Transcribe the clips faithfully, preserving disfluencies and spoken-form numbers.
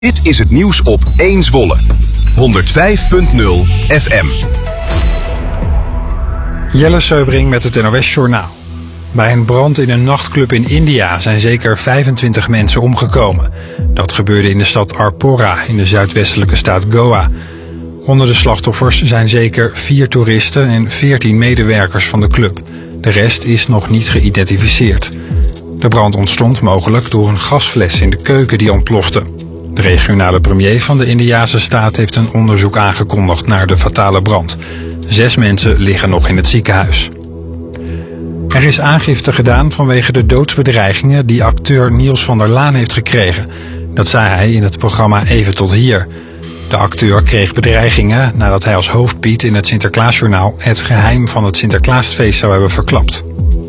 Dit is het nieuws op één Zwolle. honderd vijf punt nul F M. Jelle Seubring met het N O S Journaal. Bij een brand in een nachtclub in India zijn zeker vijfentwintig mensen omgekomen. Dat gebeurde in de stad Arpora in de zuidwestelijke staat Goa. Onder de slachtoffers zijn zeker vier toeristen en veertien medewerkers van de club. De rest is nog niet geïdentificeerd. De brand ontstond mogelijk door een gasfles in de keuken die ontplofte. De regionale premier van de Indiase staat heeft een onderzoek aangekondigd naar de fatale brand. Zes mensen liggen nog in het ziekenhuis. Er is aangifte gedaan vanwege de doodsbedreigingen die acteur Niels van der Laan heeft gekregen. Dat zei hij in het programma Even tot hier. De acteur kreeg bedreigingen nadat hij als hoofdpiet in het Sinterklaasjournaal het geheim van het Sinterklaasfeest zou hebben verklapt.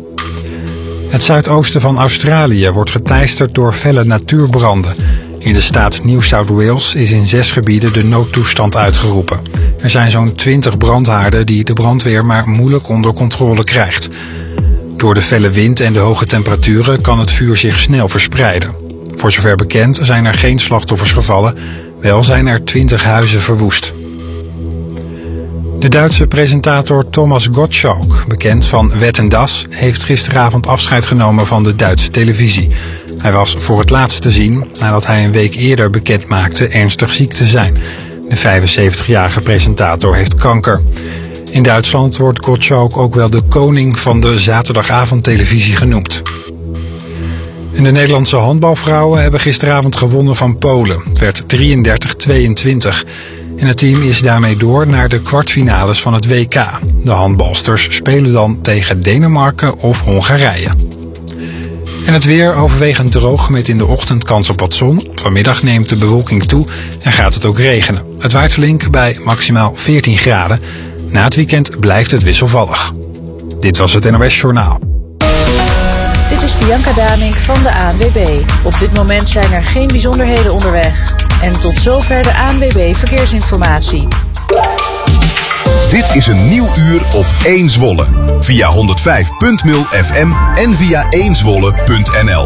Het zuidoosten van Australië wordt geteisterd door felle natuurbranden. In de staat New South Wales is in zes gebieden de noodtoestand uitgeroepen. Er zijn zo'n twintig brandhaarden die de brandweer maar moeilijk onder controle krijgt. Door de felle wind en de hoge temperaturen kan het vuur zich snel verspreiden. Voor zover bekend zijn er geen slachtoffers gevallen, wel zijn er twintig huizen verwoest. De Duitse presentator Thomas Gottschalk, bekend van Wetten en Das, heeft gisteravond afscheid genomen van de Duitse televisie. Hij was voor het laatst te zien nadat hij een week eerder bekend maakte ernstig ziek te zijn. De vijfenzeventigjarige presentator heeft kanker. In Duitsland wordt Gottschalk ook wel de koning van de zaterdagavondtelevisie genoemd. En de Nederlandse handbalvrouwen hebben gisteravond gewonnen van Polen. Het werd drieëndertig tweeëntwintig. En het team is daarmee door naar de kwartfinales van het W K. De handbalsters spelen dan tegen Denemarken of Hongarije. En het weer overwegend droog met in de ochtend kans op wat zon. Vanmiddag neemt de bewolking toe en gaat het ook regenen. Het waait flink bij maximaal veertien graden. Na het weekend blijft het wisselvallig. Dit was het N O S Journaal. Dit is Bianca Damink van de A N W B. Op dit moment zijn er geen bijzonderheden onderweg. En tot zover de A N W B Verkeersinformatie. Dit is een nieuw uur op één Zwolle. Via honderd vijf punt nul F M en via één zwolle punt n l.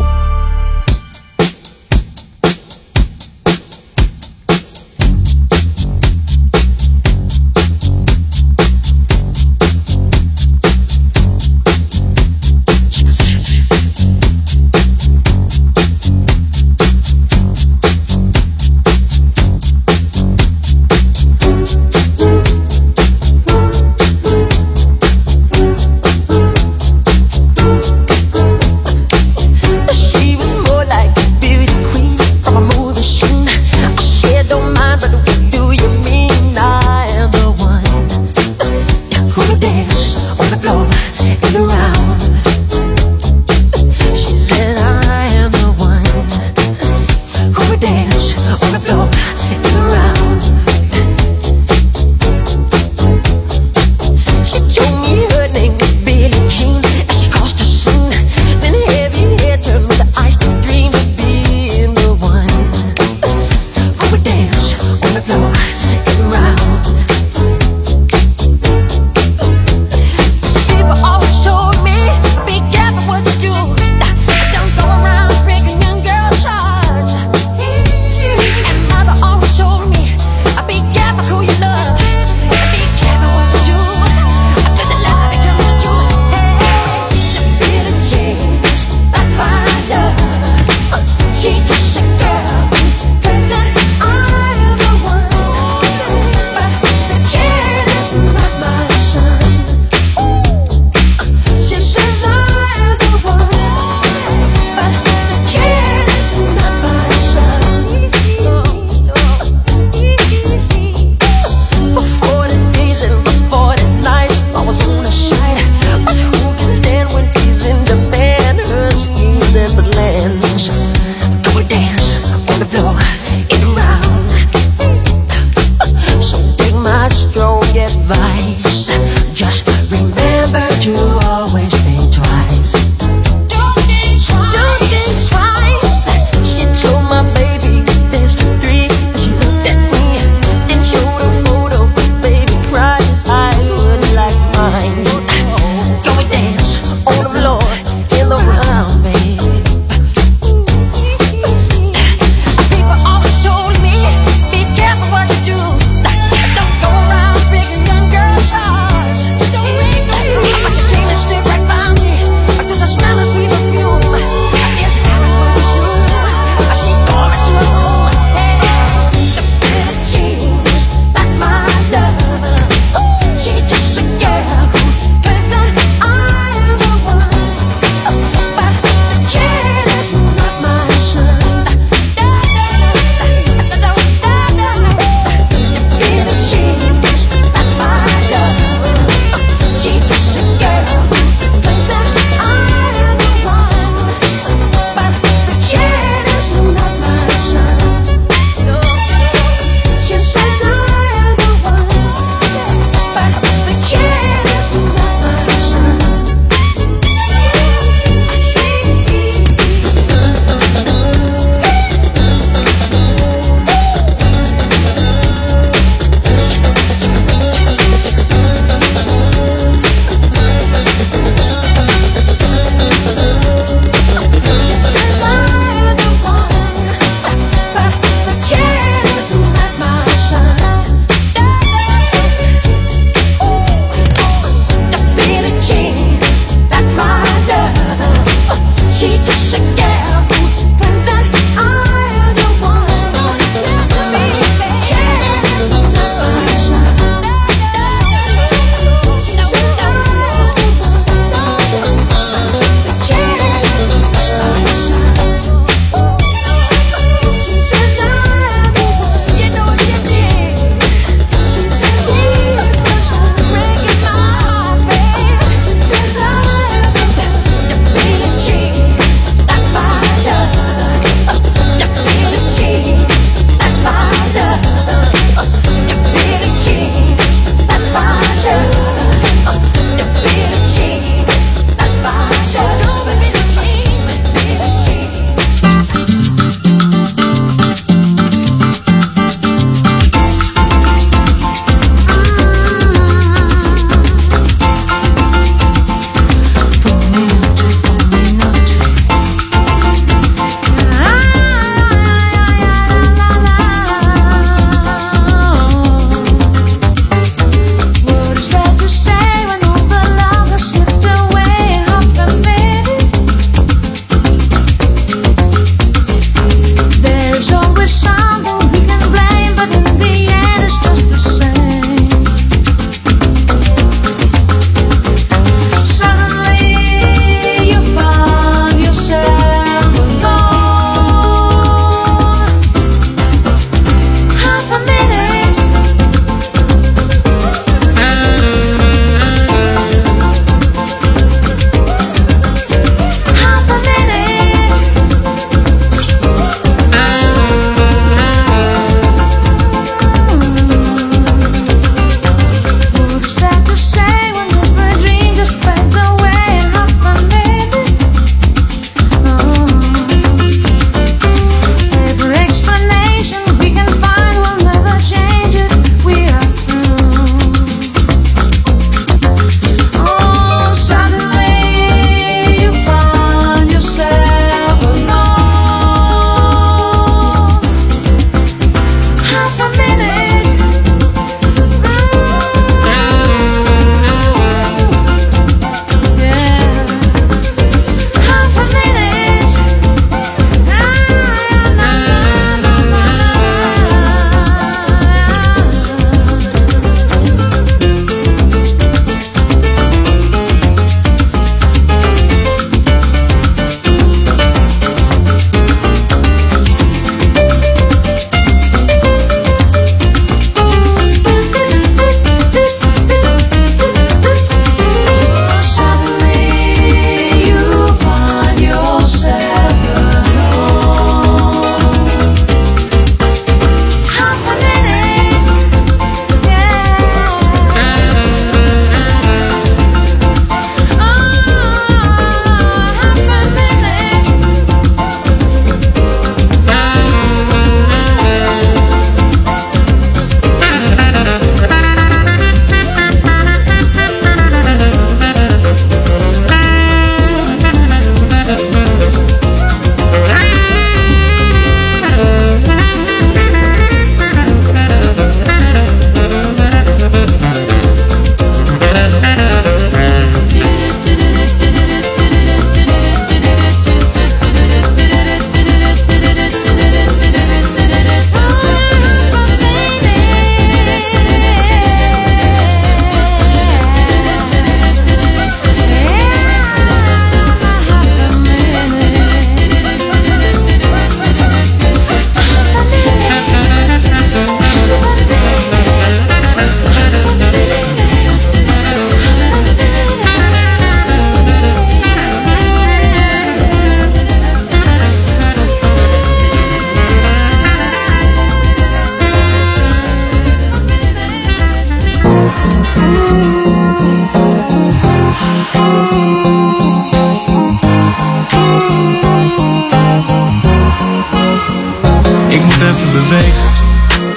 People always told me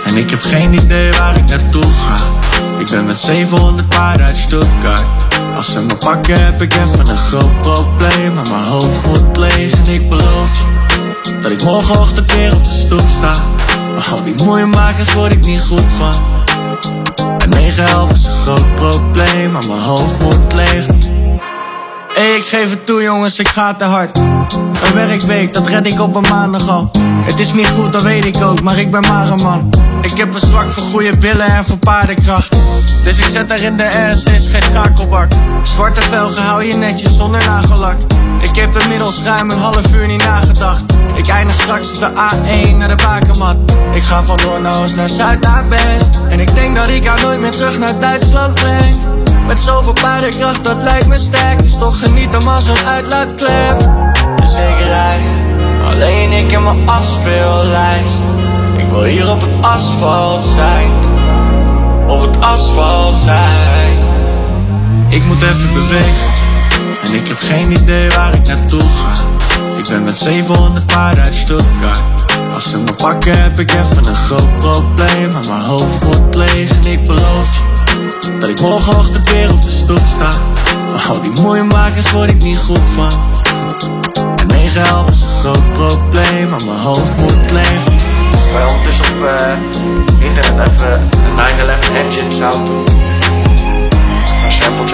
En ik heb geen idee waar ik naartoe ga. Ik ben met zevenhonderd paarden uit Stuttgart. Als ze me pakken heb ik even een groot probleem. Maar mijn hoofd wordt leeg en ik beloof je dat ik morgenochtend weer op de stoep sta. Maar al die mooie makers word ik niet goed van. En negen elf is een groot probleem, maar mijn hoofd wordt leeg. Hey, ik geef het toe jongens, ik ga te hard. Een werkweek, dat red ik op een maandag al. Het is niet goed, dat weet ik ook, maar ik ben maar een man. Ik heb een zwak voor goede billen en voor paardenkracht. Dus ik zet er in de R S is geen schakelbak. Zwarte velgen hou je netjes zonder nagellak. Ik heb inmiddels ruim een half uur niet nagedacht. Ik eindig straks op de A één naar de bakermat. Ik ga van noord naar oost naar zuid naar west. En ik denk dat ik jou nooit meer terug naar Duitsland breng. Met zoveel paardenkracht, dat lijkt me sterk. Dus toch geniet hem als een uitlaatklep. Dus ik rij, alleen ik en mijn afspeellijst. Ik wil hier op het asfalt zijn. Op het asfalt zijn. Ik moet even bewegen. En ik heb geen idee waar ik naartoe ga. Ik ben met zevenhonderd paarden uit Stuttgart. Als ze me pakken heb ik even een groot probleem. Maar mijn hoofd wordt leeg en ik beloof je dat ik morgenochtend weer op de stoep sta. Maar al die mooie makers word ik niet goed van. En negen elf is een groot probleem, maar mijn hoofd wordt leeg. Wij ondertussen op uh, internet even een negen elf engine sound doen. Even een sampletje.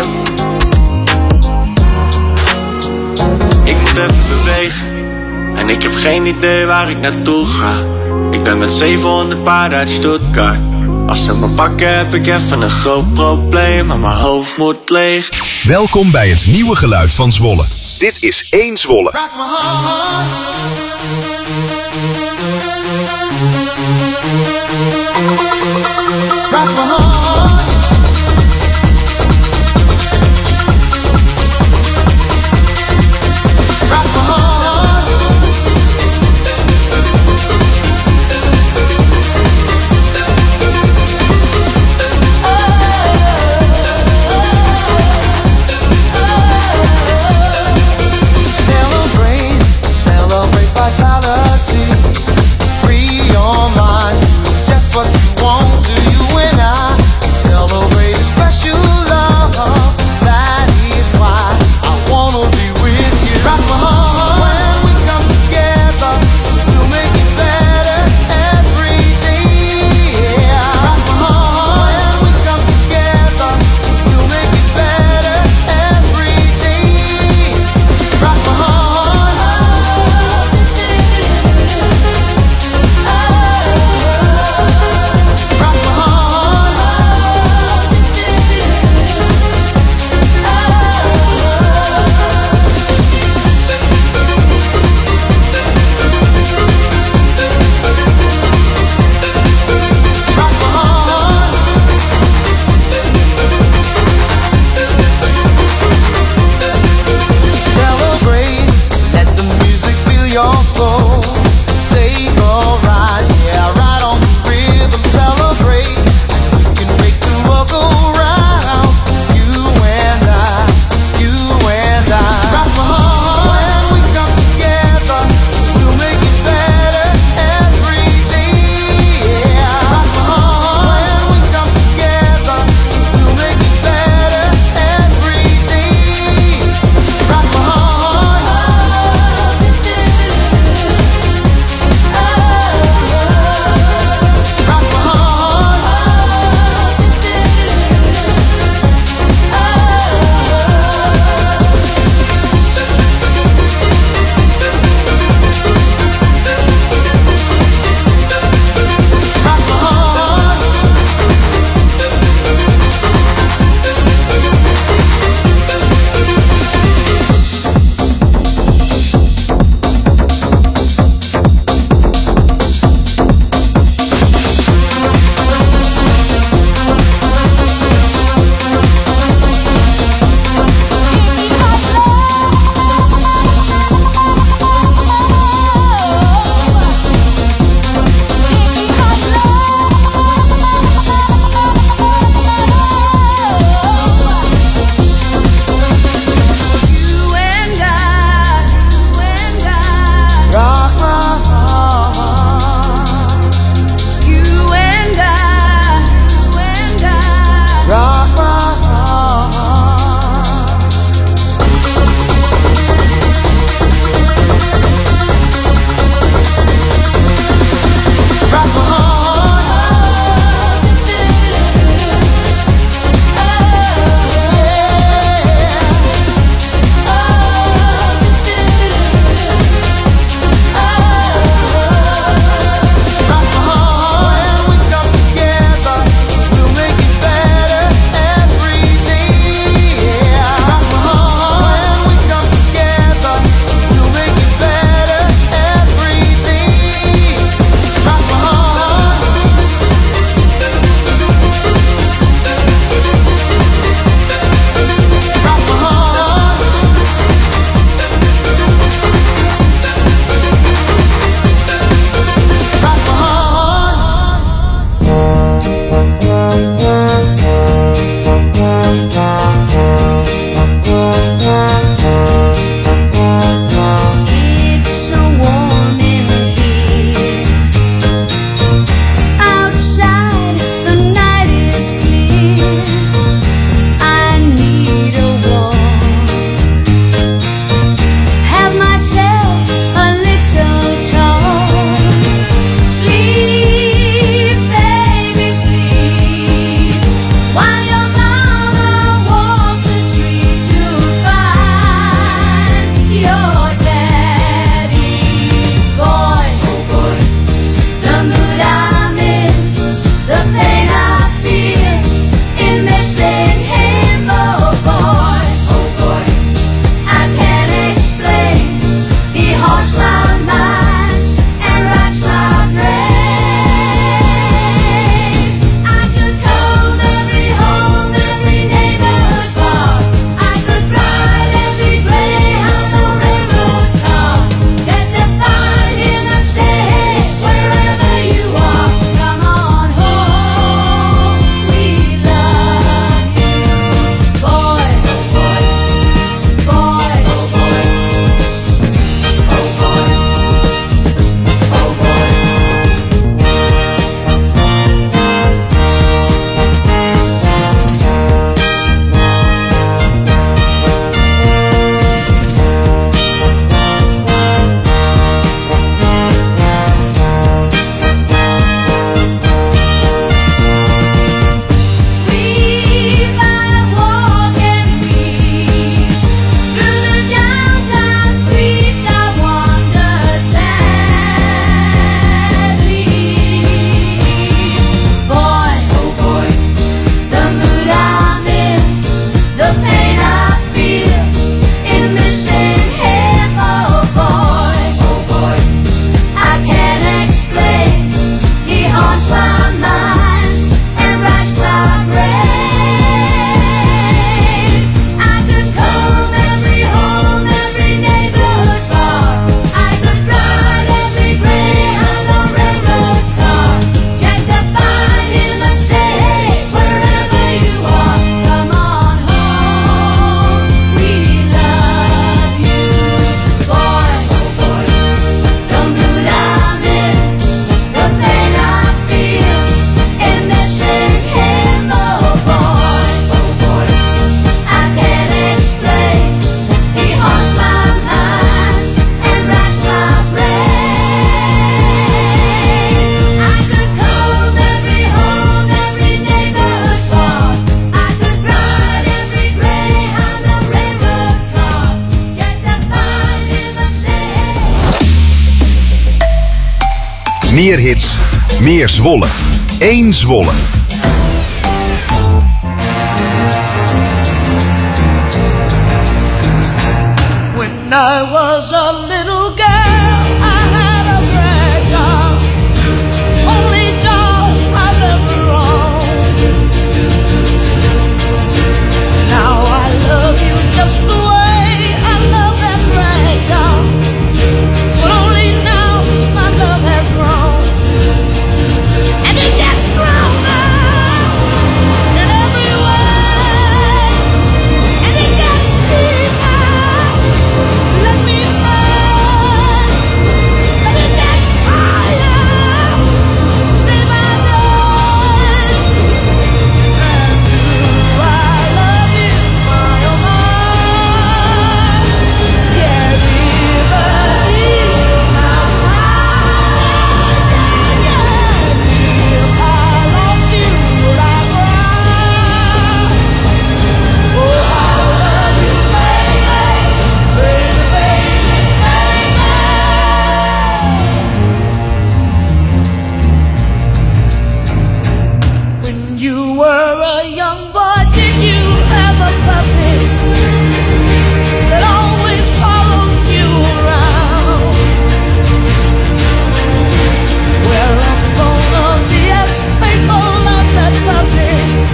Ik moet even bewegen. En ik heb geen idee waar ik naartoe ga. Ik ben met zevenhonderd paarden uit Stuttgart. Als ze me pakken heb ik even een groot probleem, maar mijn hoofd wordt leeg. Welkom bij het nieuwe geluid van Zwolle. Dit is één Zwolle. Rock my heart. Rock my heart. Rock my heart. Celebrate, celebrate vitality. Meer hits, meer Zwolle. Eén Zwolle. When I was a little girl, I had a rag doll, only doll I've ever owned. Now I love you just the way I love that rag doll, but only now my love has grown, and it gets stronger in every way, and it gets deeper. Let me say, and it gets higher day by day. And do I love you, my oh my? Yeah, river deep, my mind, yeah, yeah. If I lost you, would I cry? Oh, I love you, baby, baby, baby, baby. When you were a young boy, did you have a puppy that always followed you around? Well, I'm gonna be as faithful as that puppy.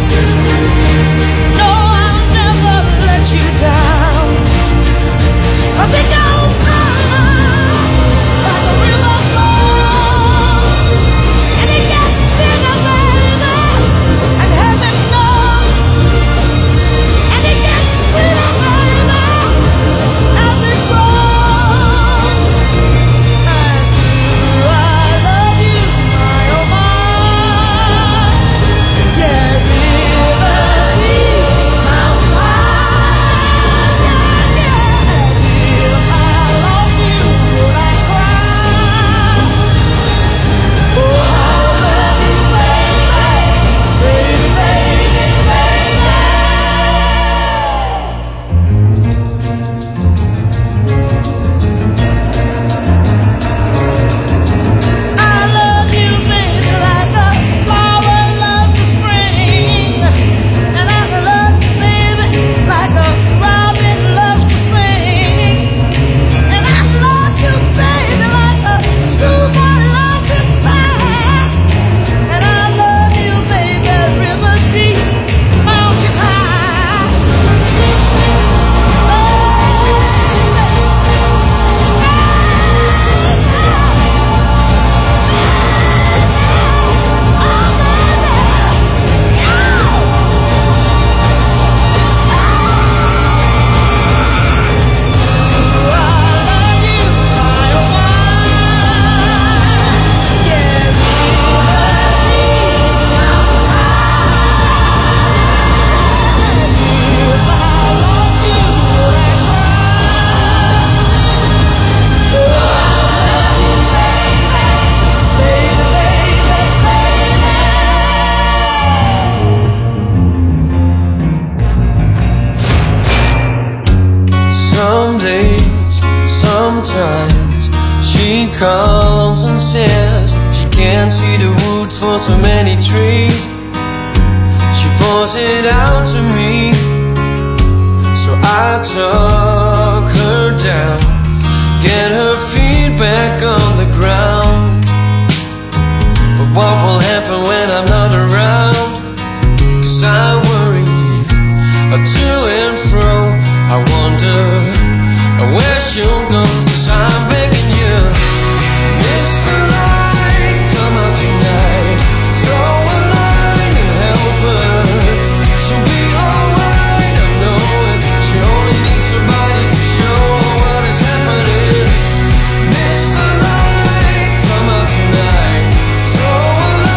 No, I'll never let you down. 'Cause it goes on like a river flows, and it gets bigger, baby, and heaven knows, and it gets sweeter, baby, as it grows. And do I love you, my oh my? Yeah, river deep, mountain high, yeah, yeah. If I lost you, would I cry? Oh, I love you, baby, baby, baby, baby. I love you, baby, like a flower loves the spring, and I love you, baby, like a robin loves to sing, and I love you, baby, like a schoolboy loves his band, and I love you, baby, river deep, mountain high, Some days, sometimes she calls and says she can't see the wood for so many trees. She pours it out to me, so I talk her down, get her feet back on the ground. But what will happen when I'm not around? 'Cause I worry to and fro. I wonder where she'll go. 'Cause I'm begging you, Mister Right, come out tonight, throw a line and help her. She'll be alright, I know it. She only needs somebody to show her what is happening. Mister Right, come out tonight, throw a line.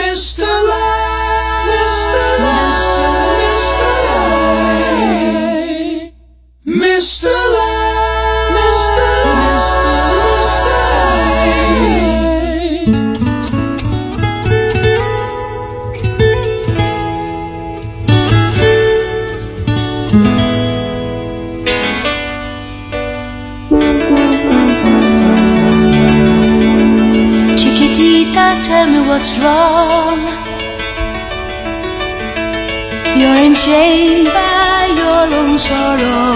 Mister Light, Mister Light, Mister Light, Mister Light, Mister Tell me what's wrong. You're enchained by your own sorrow.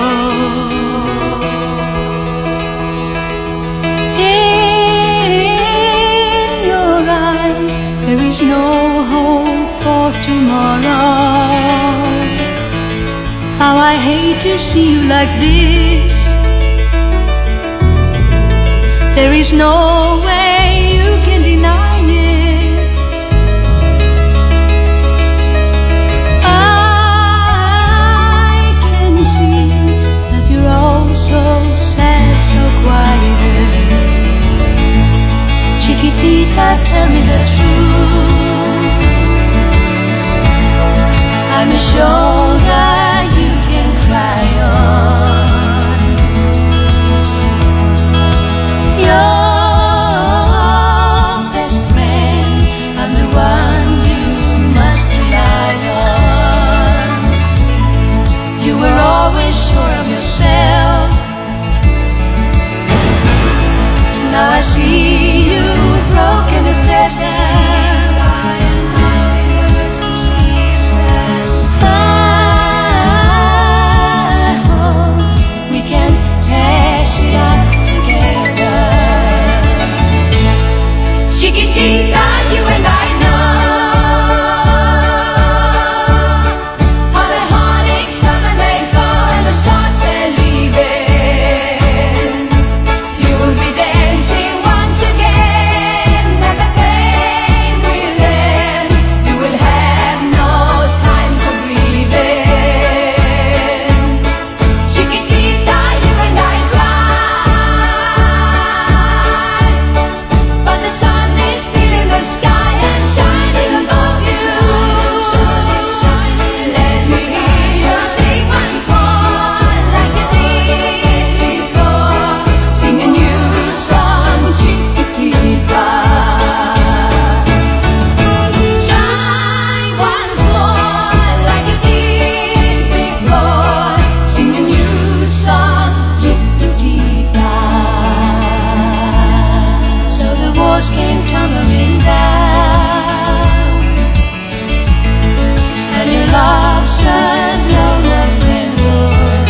In your eyes there is no hope for tomorrow. How I hate to see you like this. There is no way you can deny it. I can see that you're all so sad, so quiet. Chiquitita, tell me the truth. I'm a shoulder you can cry on. Your best friend, I'm the one you must rely on. You were always sure of yourself. Now I see you broken and pleasant. I hope we can hash it out together. Chiquitita, you and I know how the heartaches come and they go and the stars they're leaving. You will be dancing once again and the pain will end. You will have no time for breathing. Chiquitita, you and I cry, but the sun is still in the sky and shining above you. Let me hear you sing once more like you did before. Sing a new song, Chiquitita. Try once more like you did before. Sing a new song, Chiquitita. So the walls came tumbling down, and your love turned lower than wood.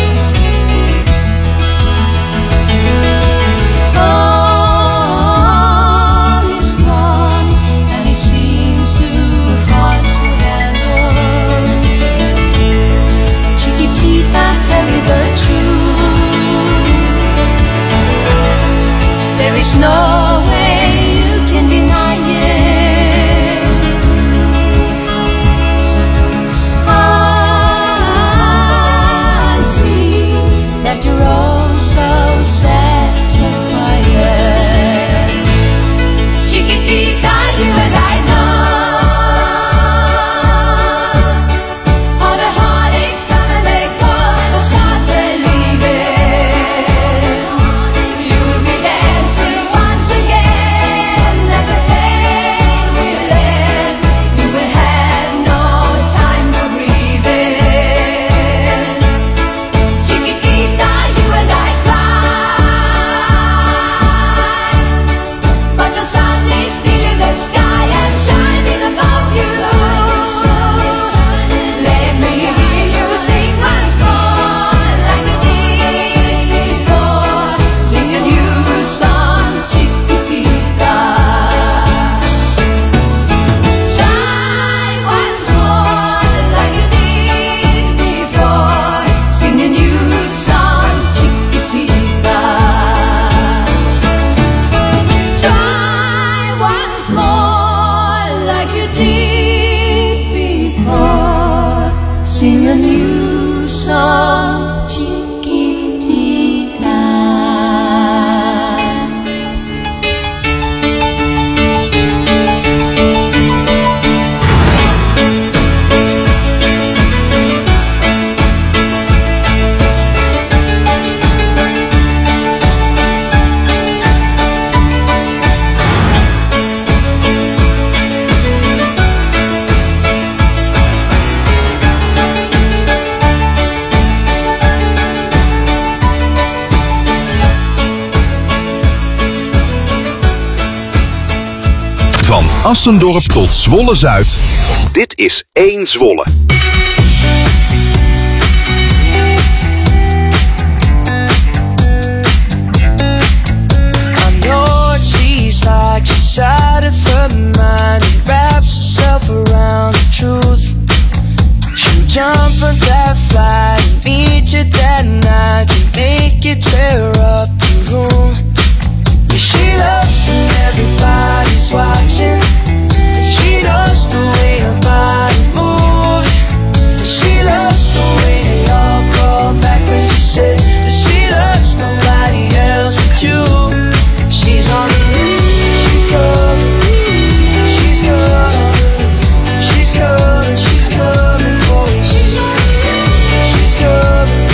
All is gone, and it seems too hard to handle. Chiquitita, tell me the truth. There is no way you can deny it. I see that you're all so sad, so quiet. Chiquitita, you and I know how the heartaches come and they go and the stars they're leaving. You'll be dancing once again. Assendorp tot Zwolle-Zuid. Dit is één Zwolle. Like she's out of her mind and wraps herself around the truth. She'll jump on that flight and meet you that night and make you tear up the room. Yeah, she loves when everybody's watching. She knows the way her body moves. She loves the way they all crawl back when she said that she loves nobody else but you. She's on the loose. She's coming, she's coming, she's coming for you. She's coming, she's coming,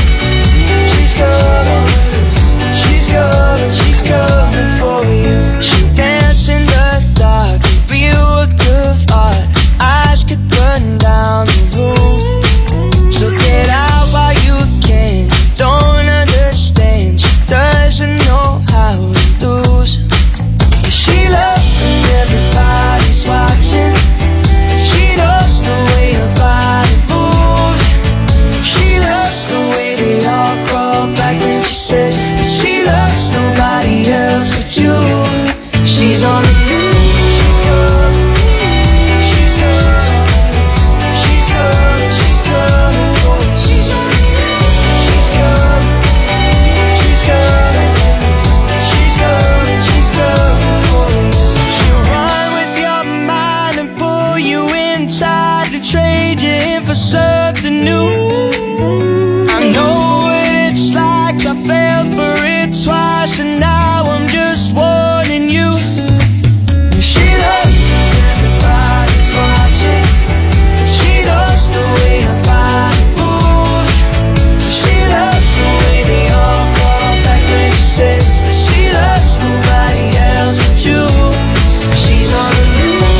she's coming, she's coming for you. She dance in the dark, a real work of art. Eyes could burn down the room. So get out while you can. Don't understand, she doesn't know how to lose. She loves when everybody's watching. She knows the way her body moves. She loves the way they all crawl back when she said that she loves nobody else but you. She's on the loose. She's coming, she's coming, she's coming for you. She's on the loose. She's coming, she's coming, she's coming, she's coming for you. She'll run with your mind and pull you inside to trade you in for something new. I know what it's like, I fell for it twice and now I'm just warning you. She loves when everybody's watching. She knows the way her body moves. She loves the way they all call back when she says that she loves nobody else but you. She's on the loose.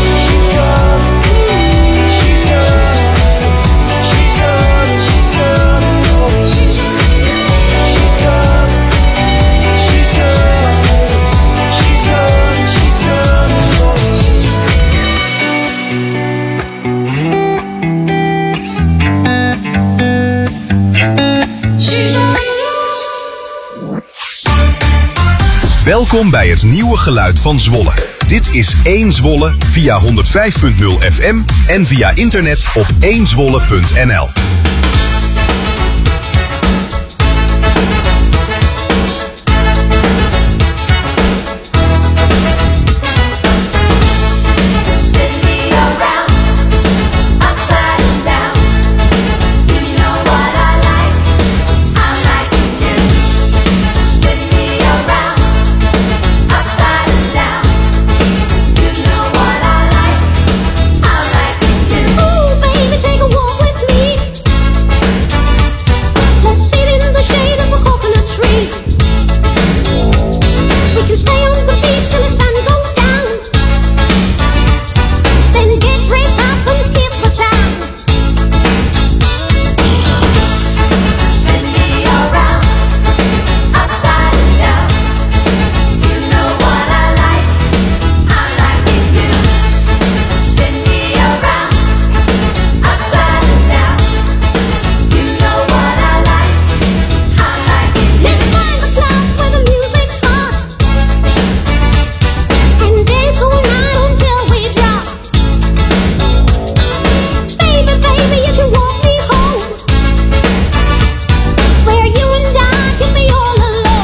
She's coming, she's coming, she's coming for you. She's coming, she's coming, she's coming, she's coming, she's coming for you. She's on the loose. Welkom bij het nieuwe geluid van Zwolle. Dit is één Zwolle via honderdvijf punt nul F M en via internet op één zwolle punt n l. Spin me around, upside and down. You know what I like, I'm liking you. Spin me around, upside and down. You know what I like, I'm liking you. Ooh, baby, take a walk with me. Let's sit in the shade of a coconut tree. We can stay on the beach till the sun goes down. Then get dressed up and hit the town. Spin me around, upside and down. You know what I like, I'm liking you. Spin me around, upside and down. You know what I like, I'm liking you. Let's find the club where the music's hot and dance all night until we drop. Baby, baby, you can walk me home, where you and I can be all alone.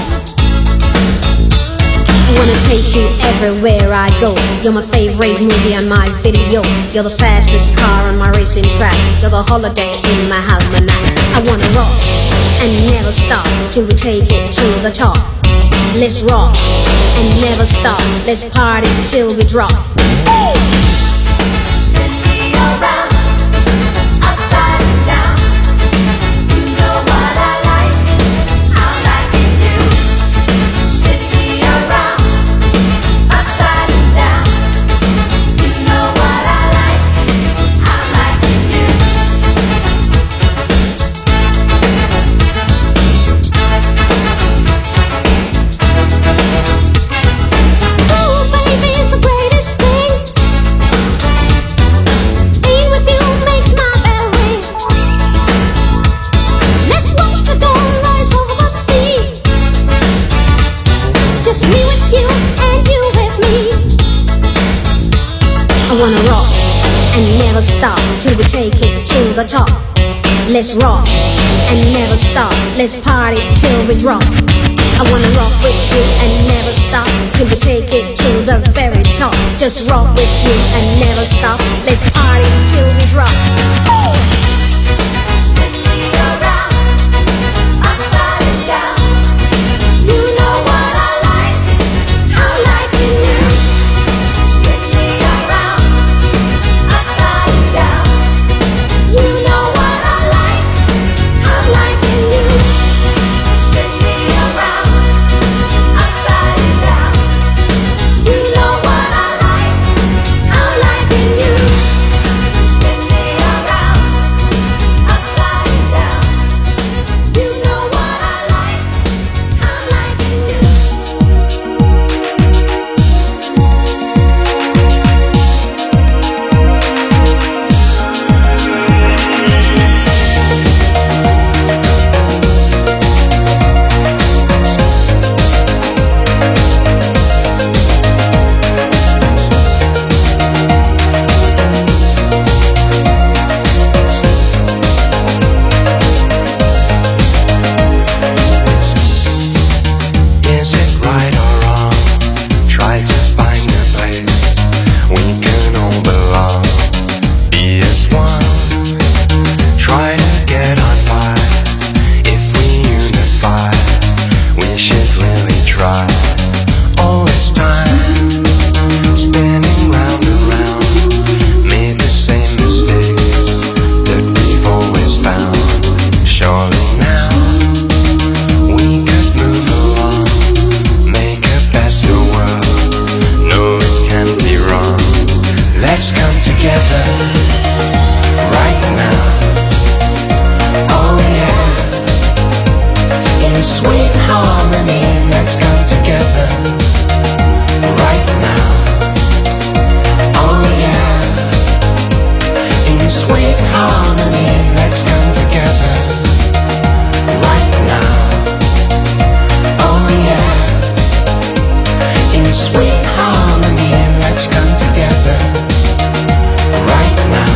I wanna take you everywhere I go. You're my favorite movie on my video. You're the fastest car on my racing track. You're the holiday in my almanac. I wanna rock and never stop till we take it to the top. Let's rock and never stop. Let's party till we drop. Spin me around, upside and down. You know what I like, I'm liking you. Spin me around, upside and down. You know what I like, I'm liking you. Ooh, baby, it's the greatest thing. and never stop till we take it to the top. Let's rock and never stop. Let's party till we drop. I wanna rock with you and never stop till we take it to the very top. Just rock with you and never stop. Let's party till we drop. Oh! Spin me around, upside and down. You know what I like, I'm liking you. Spin me around, upside and down. You know what I like, I'm liking you. Spin me around, upside and down. You know what I like, I'm liking you. Spin me around, upside and down. You know what I like, I'm liking you. Is it right or wrong? Try to find a place we can all belong. Be as one. Try to get on by. If we unify, we should really try. All this time, spinning round and round, made the same mistakes that we've always found. Surely now we could move along, make a better world. No, it can't be wrong. Let's come together right now. Oh yeah, in sweet harmony. Let's come together right now. Oh yeah, in sweet harmony. Let's come together right now. Oh yeah, in sweet harmony. Let's come together right now.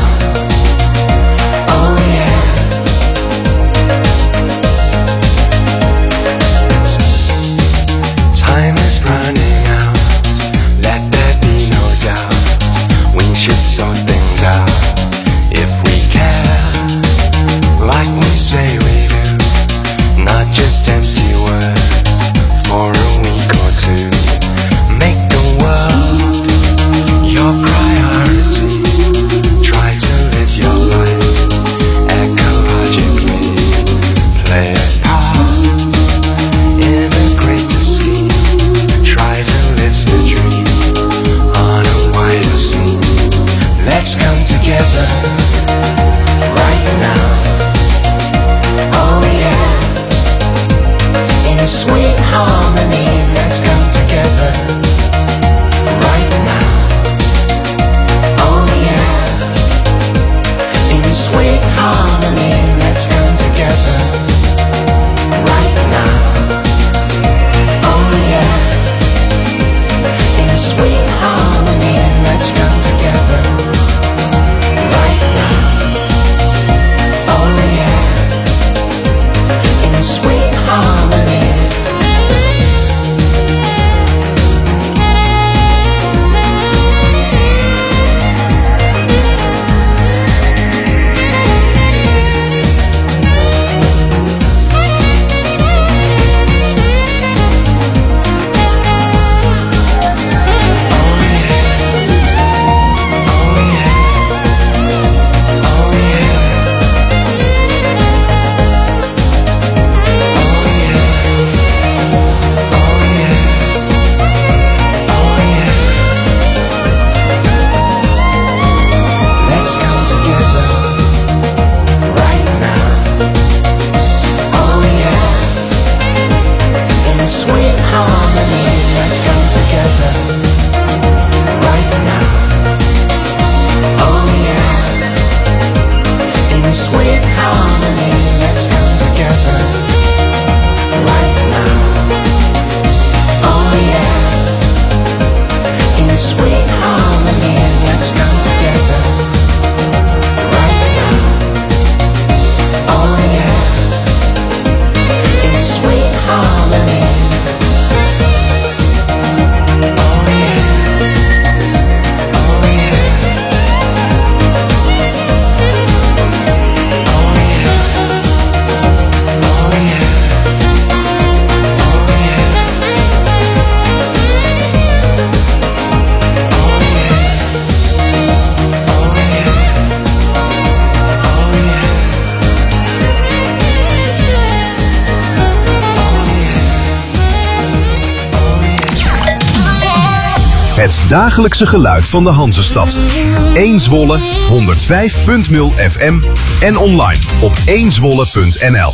Het dagelijkse geluid van de Hanzestad. één Zwolle, honderdvijf punt nul F M en online op één zwolle punt n l.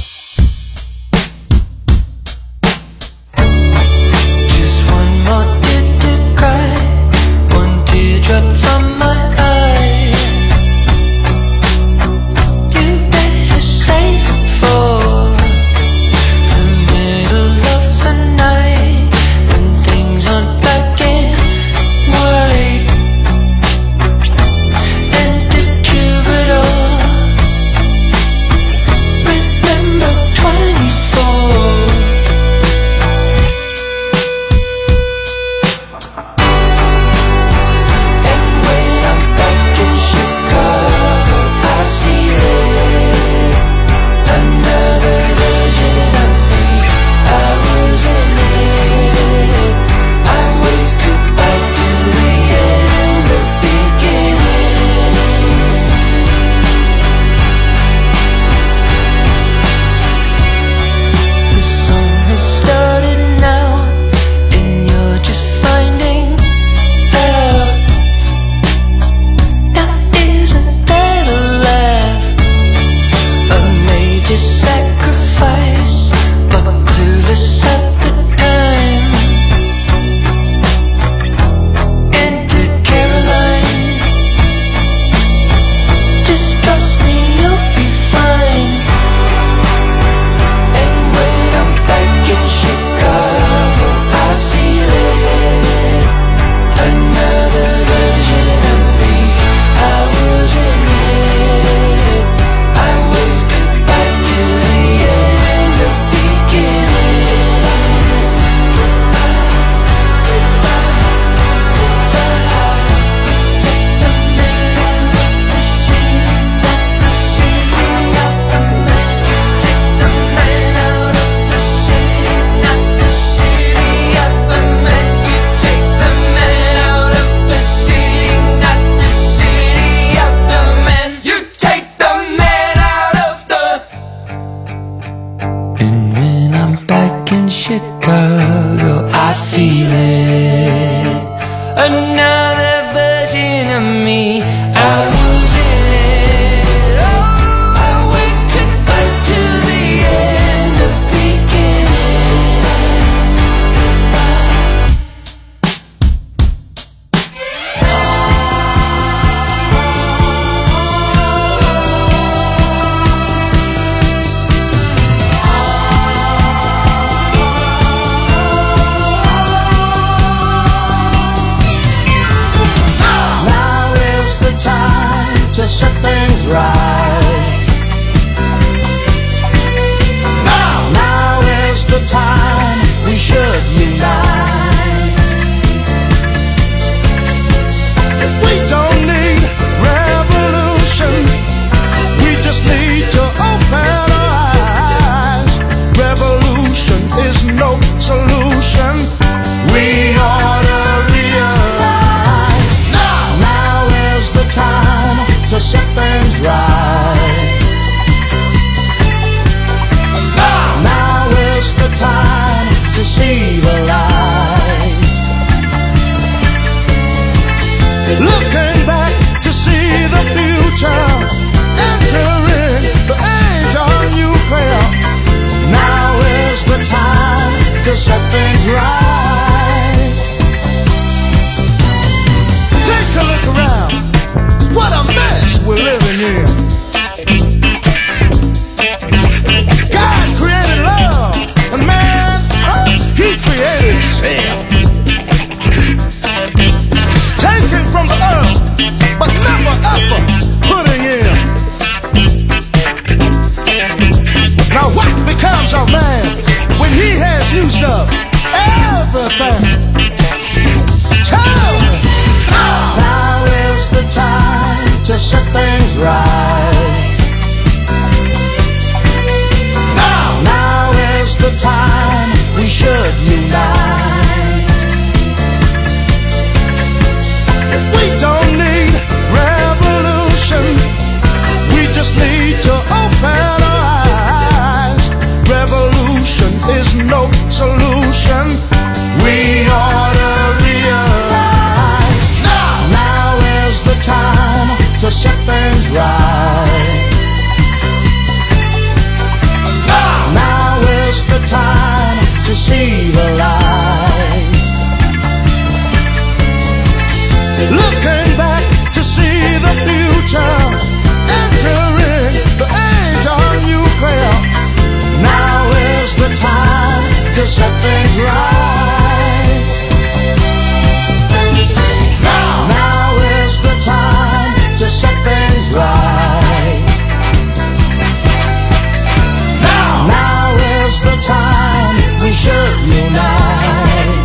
Just one more tear to cry, one teardrop from my eye. You better save it for the middle of the night, when things aren't black and white. And the troubadour, remember twenty-four. And when I'm back in Chicago, I feel it. Another version of me, I was in it. I wave goodbye to the end of beginning. The song has started now, and you're just finding out. Now isn't that a laugh? A major sacrifice, but clueless at the time. Enter Caroline. Just trust me, you'll be fine. And when I'm back in Chicago, I feel it. Another version of me, I was in it. I wave goodbye to the end of beginning. Take the man out of the city, not the city of the man. Take the man out of the city, not the city of the man. You take the man out of the city, not the city of the man. You take the man out of the. And when I'm back in Chicago, I feel it. Another version of me, I was in it. Oh, I wave goodbye to the end of beginning. Now is the time to set things right. Now, now is the time we should unite. We don't need revolution. We just need to open our eyes. Revolution is no solution. We ought to realize. Now, now is the time to set things right. Now, now is the time to see the light. Looking back to see the future, entering the age of nuclear. Now is the time to set things right. Take a look around. What a mess we're living in. God created love, and man, huh, he created sin. Taken from the earth, but never ever putting in. Now what becomes of man when he has used up everything? Tell me. Now is the time to set things right. Now, now is the time we should unite. We don't need revolution. We just need to open our eyes. Revolution is no solution. We ought to realize. to set things right. Now, now is the time to see the light. Looking back to see the future, entering the age of nuclear. Now is the time to set things right. Now, now is the time to set things right. Now, now is the time we should unite.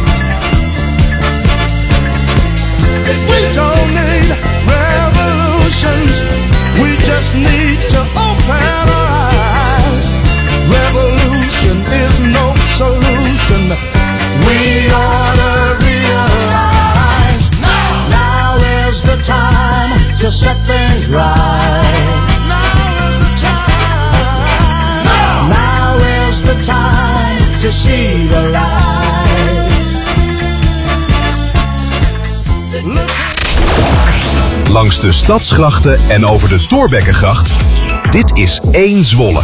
We don't need revolutions, we just need to open our eyes. Revolution is no solution, we ought to realize. Now, now is the time to set things right. Now is the time. Now, now is the time to see the light. Look. Langs de Stadsgrachten en over de Thorbeckegracht. Dit is één Zwolle.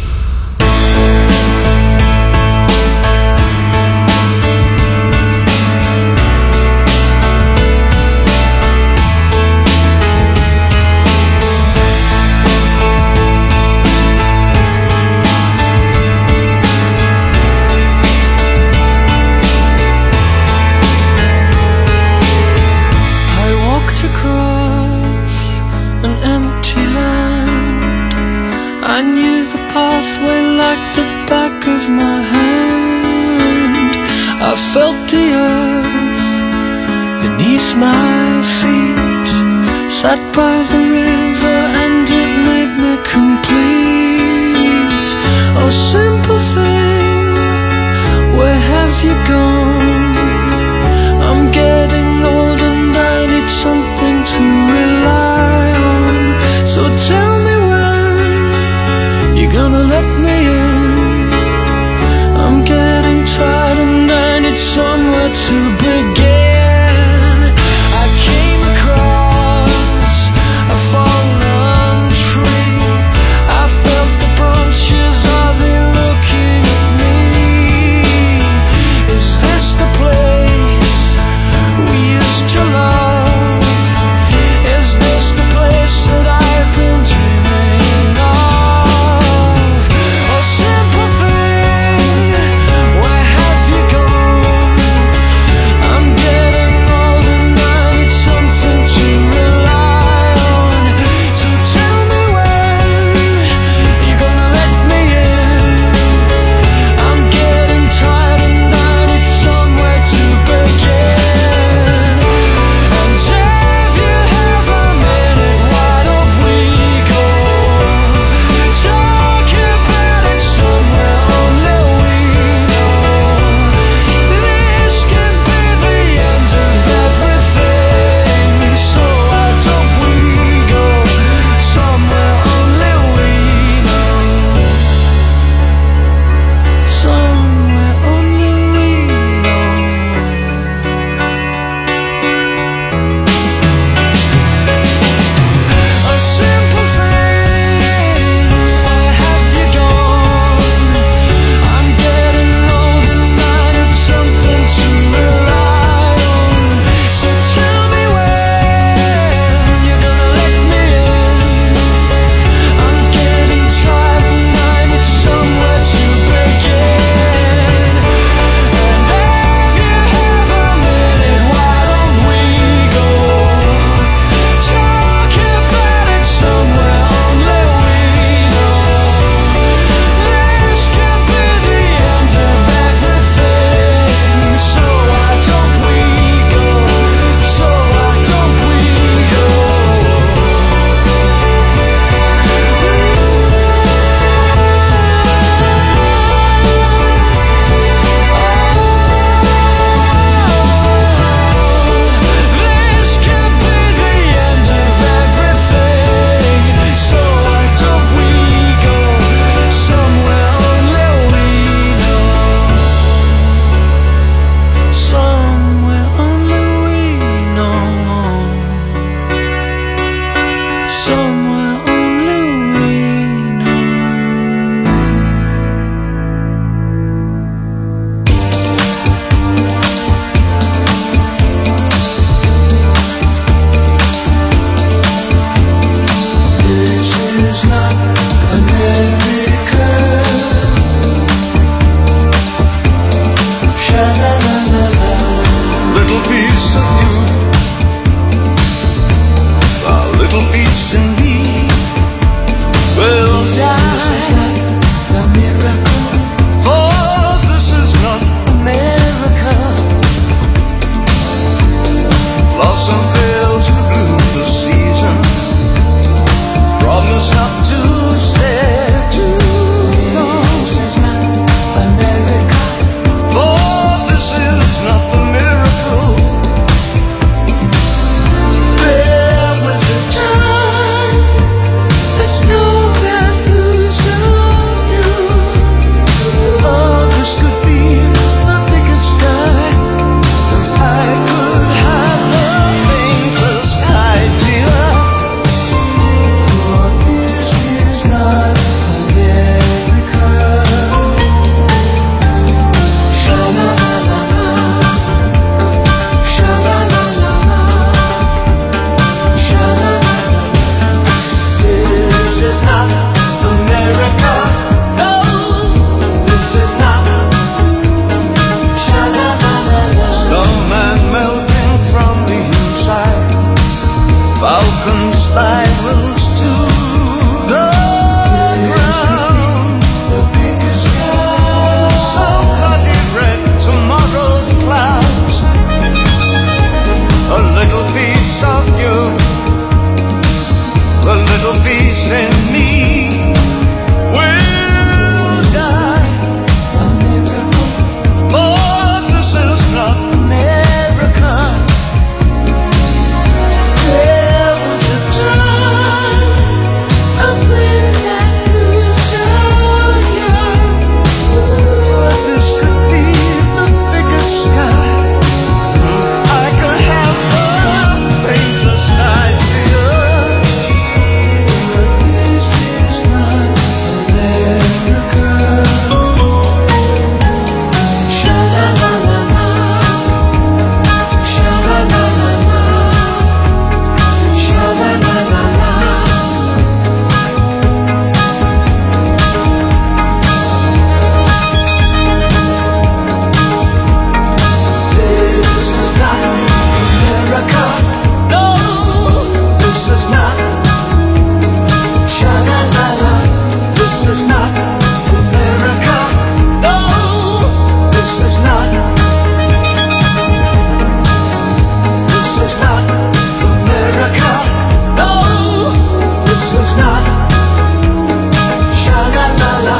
I felt the earth beneath my feet, sat by the river and it made me complete. Oh, simple thing, where have you gone? I'm getting old and I need something to rely on. So tell me when you're gonna let me in. I'm getting tired and I need somewhere to begin. I came across a fallen tree. I felt the branches of it looking at me. Is this the place we used to love? Is this the place that I've been dreaming of? Oh, simple thing, where have you gone? I'm somewhere only we know. This is not America. Sha-la-la-la-la. Little piece of you, a little piece in me will die. This is not a miracle, for this is not America. Blossom fails to bloom this season. Promise not to stay too long. This is not America, for this is not the miracle. There was a time there's no bad news on you. Oh, this could be the biggest sky, and I could have the faintest idea. For this is not America. Sha-la-la-la-la. Sha-la-la-la-la. Sha-la-la-la-la. This is not America. No, this is not. Sha-la-la-la-la. Snowman melting from the hillside. Falcon spirals to the ground. The biggest sky. So bloody red tomorrow's clouds. A little piece of you, a little piece in me will die. A miracle, for this is not America. There was a time up when that blue sun young. This could be the biggest sky. I could have the faintest idea. But this is not America. Sha-la-la-la-la. Sha-la-la-la-la. Sha-la-la-la-la. This is not America. No, this is not. Sha-la-la-la. This is not America. No, this is not. This is not America. No, this is not. Sha-la-la-la.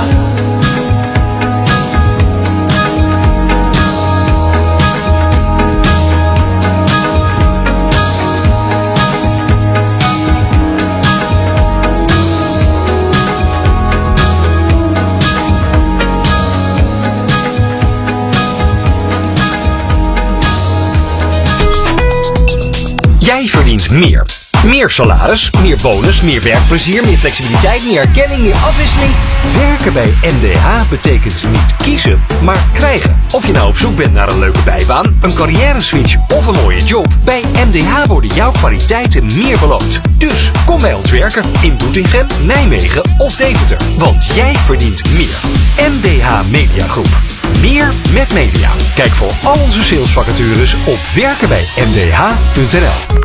Jij verdient meer. Meer salaris, meer bonus, meer werkplezier, meer flexibiliteit, meer erkenning, meer afwisseling. Werken bij M D H betekent niet kiezen, maar krijgen. Of je nou op zoek bent naar een leuke bijbaan, een carrière-switch of een mooie job. Bij M D H worden jouw kwaliteiten meer beloond. Dus kom bij ons werken in Doetinchem, Nijmegen of Deventer. Want jij verdient meer. M D H Media Groep. Meer met media. Kijk voor al onze salesvacatures op werken bij m d h punt n l.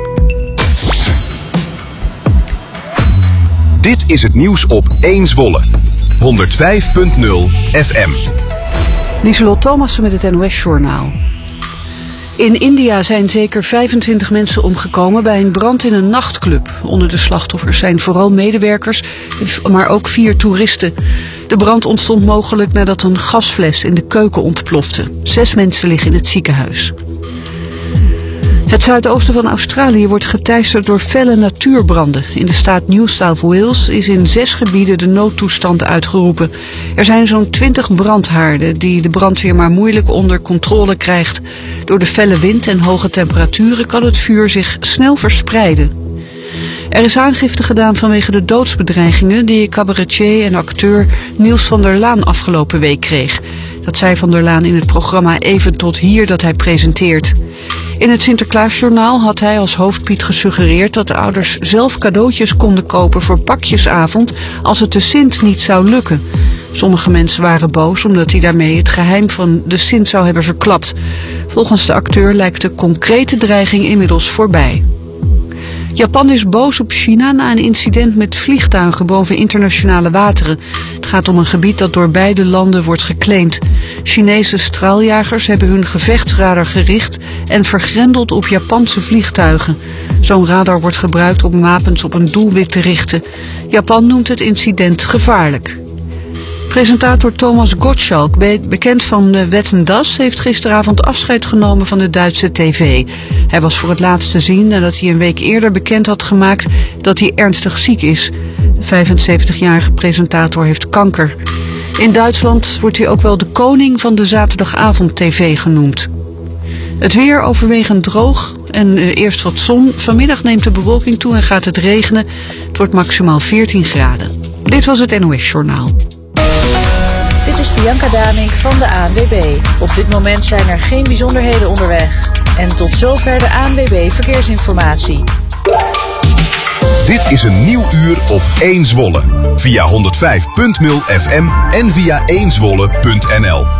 Dit is het nieuws op één Zwolle. honderdvijf punt nul F M. Lieselot Thomassen met het N O S-journaal. In India zijn zeker vijfentwintig mensen omgekomen bij een brand in een nachtclub. Onder de slachtoffers zijn vooral medewerkers, maar ook vier toeristen. De brand ontstond mogelijk nadat een gasfles in de keuken ontplofte. Zes mensen liggen in het ziekenhuis. Het zuidoosten van Australië wordt geteisterd door felle natuurbranden. In de staat New South Wales is in zes gebieden de noodtoestand uitgeroepen. Er zijn zo'n twintig brandhaarden die de brandweer maar moeilijk onder controle krijgt. Door de felle wind en hoge temperaturen kan het vuur zich snel verspreiden. Er is aangifte gedaan vanwege de doodsbedreigingen die cabaretier en acteur Niels van der Laan afgelopen week kreeg. Dat zei Van der Laan in het programma Even tot hier dat hij presenteert. In het Sinterklaasjournaal had hij als hoofdpiet gesuggereerd dat de ouders zelf cadeautjes konden kopen voor pakjesavond als het de Sint niet zou lukken. Sommige mensen waren boos omdat hij daarmee het geheim van de Sint zou hebben verklapt. Volgens de acteur lijkt de concrete dreiging inmiddels voorbij. Japan is boos op China na een incident met vliegtuigen boven internationale wateren. Het gaat om een gebied dat door beide landen wordt geclaimd. Chinese straaljagers hebben hun gevechtsradar gericht en vergrendeld op Japanse vliegtuigen. Zo'n radar wordt gebruikt om wapens op een doelwit te richten. Japan noemt het incident gevaarlijk. Presentator Thomas Gottschalk, bekend van Wetten Das, heeft gisteravond afscheid genomen van de Duitse tv. Hij was voor het laatst te zien nadat hij een week eerder bekend had gemaakt dat hij ernstig ziek is. De vijfenzeventigjarige presentator heeft kanker. In Duitsland wordt hij ook wel de koning van de zaterdagavond-tv genoemd. Het weer overwegend droog en uh, eerst wat zon. Vanmiddag neemt de bewolking toe en gaat het regenen. Het wordt maximaal veertien graden. Dit was het N O S Journaal. Dit is Bianca Damink van de A N W B. Op dit moment zijn er geen bijzonderheden onderweg. En tot zover de A N W B Verkeersinformatie. Dit is een nieuw uur op één Zwolle. Via honderdvijf punt nul F M en via één zwolle punt n l.